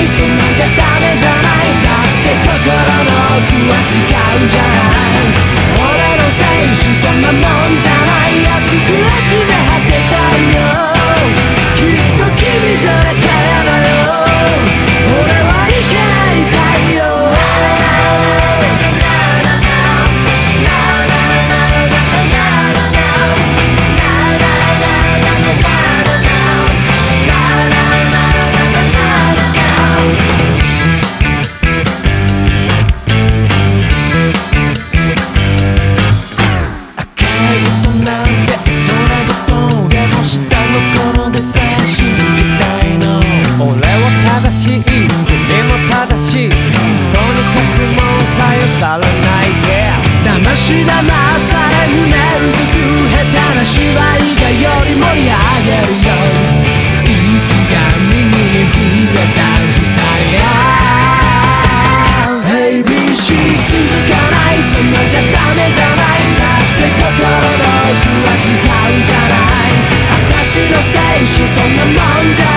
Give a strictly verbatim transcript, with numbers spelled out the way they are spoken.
ないそんなんじゃダメじゃないだって心の奥は違うじゃない俺の精神そんなもんじゃない熱く決め果てたいよきっと君じゃなきゃやだよ俺はいけない太陽騙し騙され胸うずく下手な芝居がより盛り上げるよ息が耳に触れた二人 エービーシー 続かないそんなんじゃダメじゃないだって心の奥は違うじゃない私の精神そんなもんじゃ